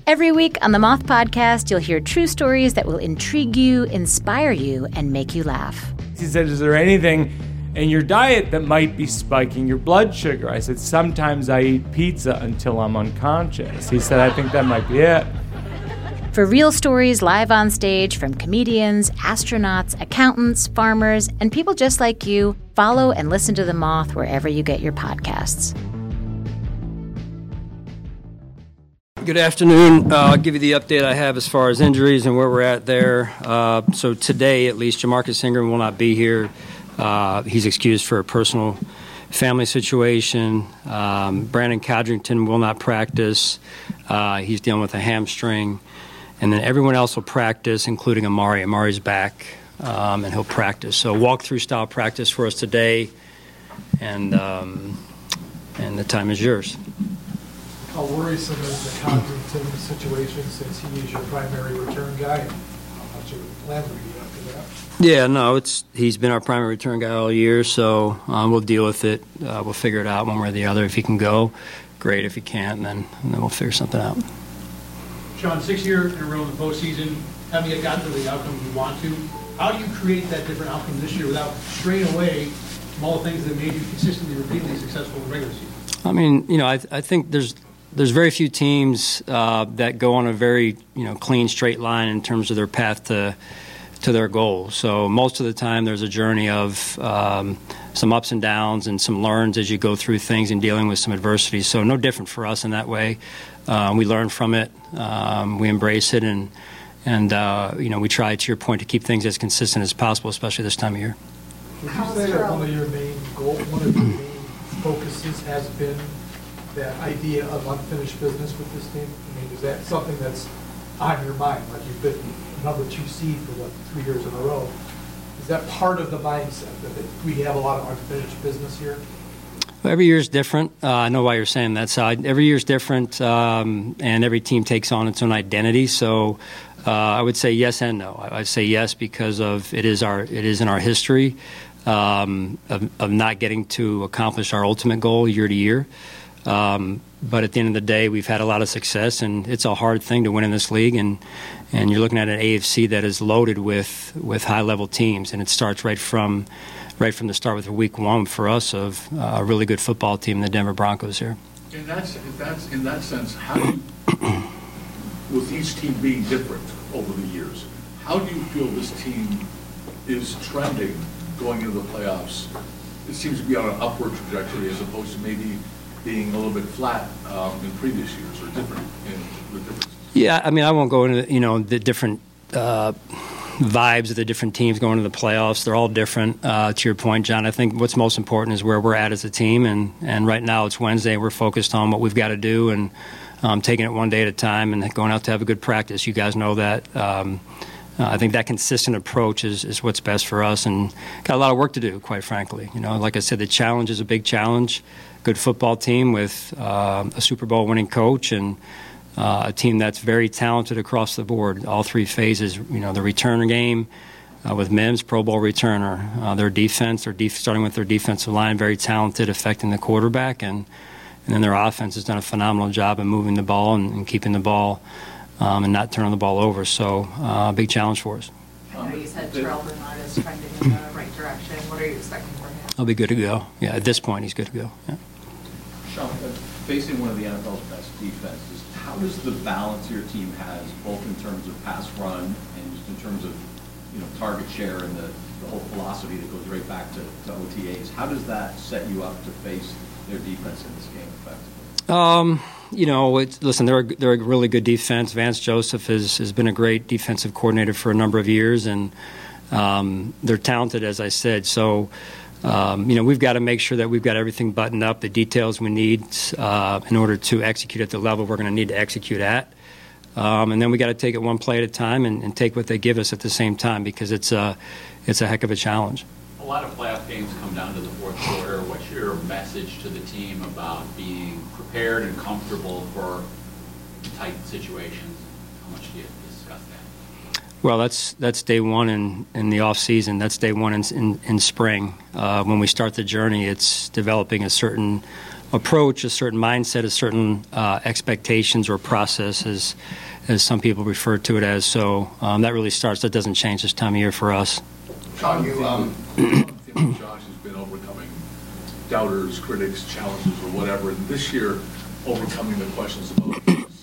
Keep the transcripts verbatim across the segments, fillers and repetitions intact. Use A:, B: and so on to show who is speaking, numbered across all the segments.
A: Every week on the Moth Podcast, you'll hear true stories that will intrigue you, inspire you, and make you laugh.
B: He said, is there anything in your diet that might be spiking your blood sugar? I said, sometimes I eat pizza until I'm unconscious. He said, I think that might be it.
A: For real stories live on stage from comedians, astronauts, accountants, farmers, and people just like you, follow and listen to The Moth wherever you get your podcasts.
C: Good afternoon. Uh, I'll give you the update I have as far as injuries and where we're at there. Uh, so today, at least, Jamarcus Ingram will not be here. Uh, he's excused for a personal family situation. Um, Brandon Codrington will not practice. Uh, he's dealing with a hamstring. And then everyone else will practice, including Amari. Amari's back, um, and he'll practice. So walkthrough style practice for us today, and um, and the time is yours.
D: How worrisome is the Codrington situation since he is your primary return guy? How much of a plan do we get after that?
C: Yeah, no, it's he's been our primary return guy all year, so um, we'll deal with it. Uh, we'll figure it out one way or the other. If he can go, great. If he can't, then and then we'll figure something out.
E: Sean, six years in a row in the postseason, having it gotten to the outcome you want to, how do you create that different outcome this year without straying away from all the things that made you consistently, repeatedly successful in the regular season?
C: I mean, you know, I, I think there's there's very few teams uh, that go on a very, you know, clean, straight line in terms of their path to to their goal. So most of the time there's a journey of um, some ups and downs and some learns as you go through things and dealing with some adversity. So no different for us in that way. Uh, we learn from it. Um, we embrace it, and and uh, you know, we try, to your point, to keep things as consistent as possible, especially this time of year.
D: Would you say that one of your main goals, one of your main focuses has been that idea of unfinished business with this team? I mean, is that something that's on your mind? Like, you've been number two seed for what, three years in a row. Is that part of the mindset that we have a lot of unfinished business here?
C: Well, every year is different. Uh, I know why you're saying that. So I, every year is different, um, and every team takes on its own identity. So uh, I would say yes and no. I, I'd say yes because of it is our it is in our history um, of, of not getting to accomplish our ultimate goal year to year. Um, but at the end of the day, we've had a lot of success, and it's a hard thing to win in this league. And, and you're looking at an A F C that is loaded with, with high-level teams, and it starts right from right from the start with week one for us of uh, a really good football team, the Denver Broncos here.
F: In that, that's, in that sense, how do you, with each team being different over the years, how do you feel this team is trending going into the playoffs? It seems to be on an upward trajectory as opposed to maybe being a little bit flat um, in previous years or different in the differences.
C: Yeah, I mean, I won't go into, you know, the different uh, vibes of the different teams going into the playoffs. They're all different. Uh, to your point, John, I think what's most important is where we're at as a team. And, and right now it's Wednesday. We're focused on what we've got to do and um, taking it one day at a time and going out to have a good practice. You guys know that. Um, uh, I think that consistent approach is, is what's best for us, and got a lot of work to do, quite frankly. You know, like I said, the challenge is a big challenge. Good football team with uh, a Super Bowl winning coach and uh, a team that's very talented across the board, all three phases. You know, the return game uh, with Mims, Pro Bowl returner. Uh, their defense, their def- starting with their defensive line, very talented, affecting the quarterback, and and then their offense has done a phenomenal job in moving the ball and, and keeping the ball um, and not turning the ball over. So uh, a big challenge for us.
G: I know you said Terrell Bernard is trending in the right direction. What are you expecting for him?
C: He'll be good to go. Yeah, at this point, he's good to go. Yeah.
H: Sean, uh, facing one of the N F L's best defenses, how does the balance your team has, both in terms of pass run and just in terms of, you know, target share and the, the whole philosophy that goes right back to, to O T As, how does that set you up to face their defense in this game effectively?
C: Um, you know, it's, listen, they're a, they're a really good defense. Vance Joseph has, has been a great defensive coordinator for a number of years, and um, they're talented, as I said. So, Um, you know, we've got to make sure that we've got everything buttoned up, the details we need uh, in order to execute at the level we're going to need to execute at. Um, and then we got to take it one play at a time and, and take what they give us at the same time, because it's a, it's a heck of a challenge.
I: A lot of playoff games come down to the fourth quarter. What's your message to the team about being prepared and comfortable for tight situations? How much do you discuss that?
C: Well, that's that's day one in, in the off season. That's day one in in, in spring. Uh, when we start the journey, it's developing a certain approach, a certain mindset, a certain uh, expectations or process, as, as some people refer to it as. So um, that really starts. That doesn't change this time of year for us.
F: Sean, you, um, Josh has been overcoming doubters, critics, challenges, or whatever. And this year, overcoming the questions about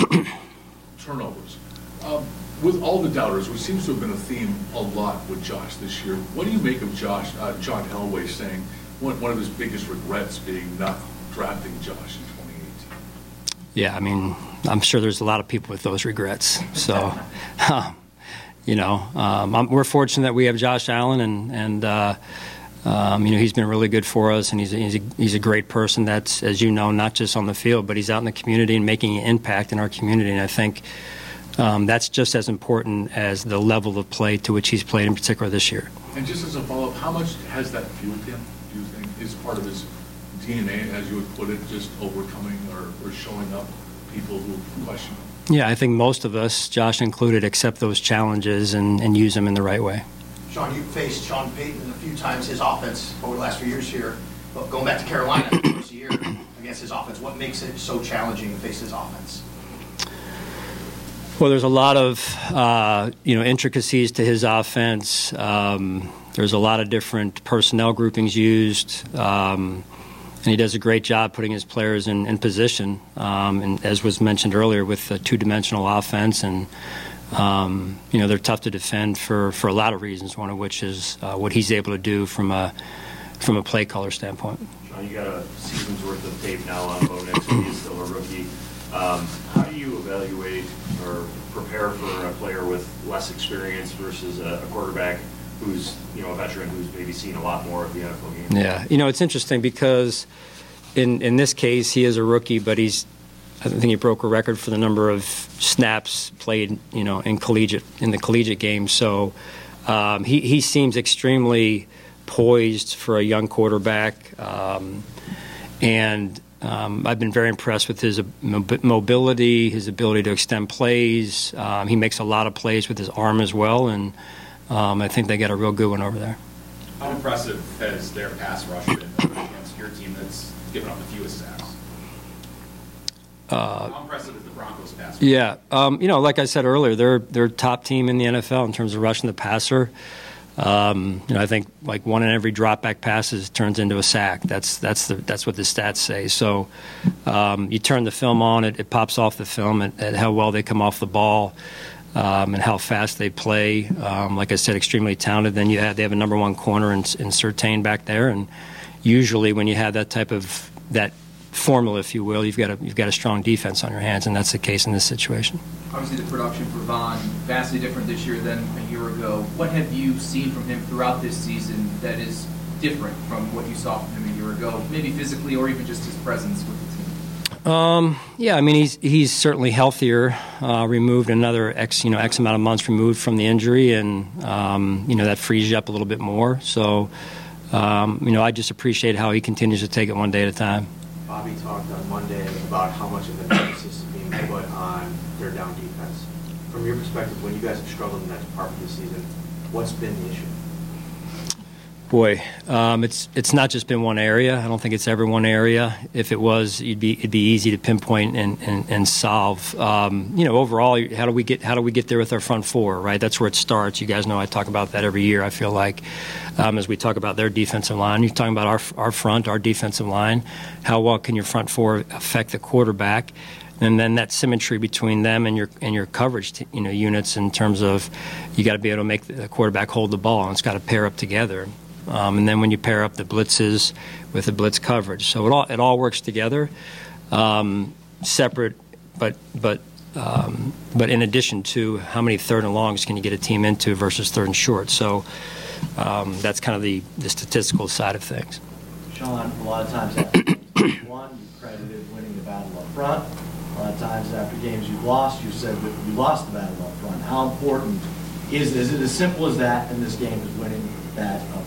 F: turnovers. Um, with all the doubters, which seems to have been a theme a lot with Josh this year, what do you make of Josh, uh, John Elway saying one, one of his biggest regrets being not drafting Josh in twenty eighteen?
C: Yeah, I mean, I'm sure there's a lot of people with those regrets. So, um, you know, um, I'm, we're fortunate that we have Josh Allen, and and uh, um, you know, he's been really good for us, and he's a, he's a, he's a great person. That's, as you know, not just on the field, but he's out in the community and making an impact in our community. And I think um, that's just as important as the level of play to which he's played, in particular this year.
F: And just as a follow-up, how much has that fueled him? Do you think is part of his D N A, as you would put it, just overcoming or, or showing up people who question him?
C: Yeah, I think most of us, Josh included, accept those challenges and, and use them in the right way.
J: Sean, you've faced Sean Payton a few times, his offense, over the last few years here. But going back to Carolina, the first year against his offense, what makes it so challenging to face his offense?
C: Well, there's a lot of uh, you know intricacies to his offense. Um, there's a lot of different personnel groupings used. Um, And he does a great job putting his players in, in position, um, and as was mentioned earlier, with a two-dimensional offense. And, um, you know, they're tough to defend for, for a lot of reasons, one of which is uh, what he's able to do from a from a play caller standpoint.
K: Sean, you got a season's worth of tape now on Bo Nix, and he's still a rookie. Um, how do you evaluate or prepare for a player with less experience versus a, a quarterback who's, you know, a veteran who's maybe seen a lot more of the N F L game?
C: Yeah, you know, it's interesting because in in this case he is a rookie, but he's, I think he broke a record for the number of snaps played, you know, in collegiate in the collegiate game. So um, he he seems extremely poised for a young quarterback, um, and um, I've been very impressed with his mobility, his ability to extend plays. Um, he makes a lot of plays with his arm as well, and Um, I think they got a real good one over there.
L: How impressive has their pass rush been against your team that's given up the fewest sacks?
C: Uh,
L: How impressive is the Broncos pass rush?
C: Yeah, um, you know, like I said earlier, they're they're top team in the N F L in terms of rushing the passer. Um, you know, I think like one in every drop back passes turns into a sack. That's that's the that's what the stats say. So um, you turn the film on, it, it pops off the film at, at how well they come off the ball. Um, and how fast they play. Um, like I said, extremely talented. Then you have they have a number one corner in, in Surtain back there, and usually when you have that type of that formula, if you will, you've got a you've got a strong defense on your hands, and that's the case in this situation.
M: Obviously, the production for Von vastly different this year than a year ago. What have you seen from him throughout this season that is different from what you saw from him a year ago, maybe physically or even just his presence with the team?
C: Um, yeah, I mean he's he's certainly healthier, uh, removed another x you know x amount of months removed from the injury, and um, you know that frees you up a little bit more. So um, you know I just appreciate how he continues to take it one day at a time.
N: Bobby talked on Monday about how much of an emphasis is being put on their down defense. From your perspective, when you guys have struggled in that department this season, what's been the issue?
C: Boy, um, it's it's not just been one area. I don't think it's ever one area. If it was, it'd be it'd be easy to pinpoint and and, and solve. Um, you know, overall, how do we get how do we get there with our front four? Right, that's where it starts. You guys know I talk about that every year. I feel like um, as we talk about their defensive line, you're talking about our our front, our defensive line. How well can your front four affect the quarterback? And then that symmetry between them and your and your coverage, t- you know, units in terms of you got to be able to make the quarterback hold the ball, and it's got to pair up together. Um, and then when you pair up the blitzes with the blitz coverage, so it all it all works together, um, separate, but but um, but in addition to how many third and longs can you get a team into versus third and short. So um, that's kind of the, the statistical side of things.
N: Sean, a lot of times after games you've won, you credited winning the battle up front. A lot of times after games you've lost, you said that you lost the battle up front. How important is is it as simple as that in this game as winning that up front?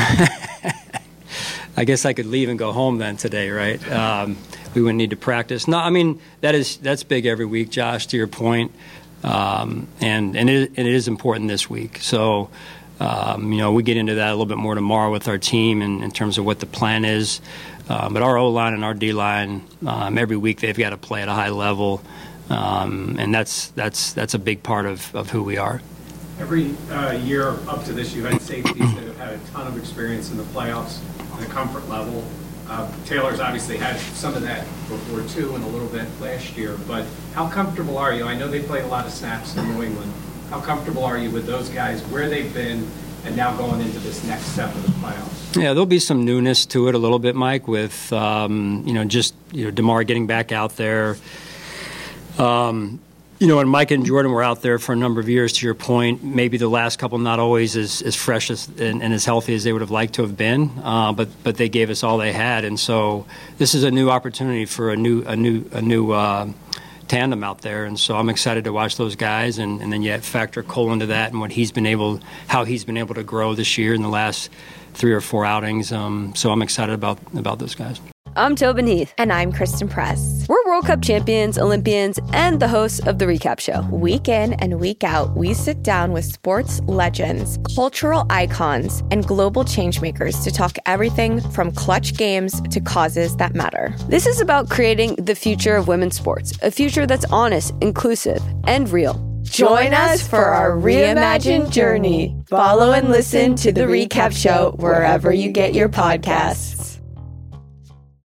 C: I guess I could leave and go home then today, right? Um, we wouldn't need to practice. No, I mean that is that's big every week, Josh. To your point, um, and and it, and it is important this week. So um, you know we get into that a little bit more tomorrow with our team, and in terms of what the plan is. Uh, but our O-line and our D-line, um, every week they've got to play at a high level, um, and that's that's that's a big part of, of who we are.
O: Every uh, year up to this, you've had safeties that have had a ton of experience in the playoffs and a comfort level. Uh, Taylor's obviously had some of that before too, and a little bit last year. But how comfortable are you? I know they played a lot of snaps in New England. How comfortable are you with those guys, where they've been, and now going into this next step of the playoffs?
C: Yeah, there'll be some newness to it a little bit, Mike, with um, you know just you know DeMar getting back out there. Um, You know, and Mike and Jordan were out there for a number of years, to your point. Maybe the last couple not always as, as fresh as, and, and as healthy as they would have liked to have been, uh, but but they gave us all they had. And so this is a new opportunity for a new a new a new uh, tandem out there. And so I'm excited to watch those guys, and, and then you factor Cole into that and what he's been able, how he's been able to grow this year in the last three or four outings. Um, so I'm excited about about those guys.
P: I'm Tobin Heath. And I'm Kristen Press. We're World Cup champions, Olympians, and the hosts of The Recap Show. Week in and week out, we sit down with sports legends, cultural icons, and global changemakers to talk everything from clutch games to causes that matter. This is about creating the future of women's sports, a future that's honest, inclusive, and real. Join us for our reimagined journey. Follow and listen to The Recap Show wherever you get your podcasts.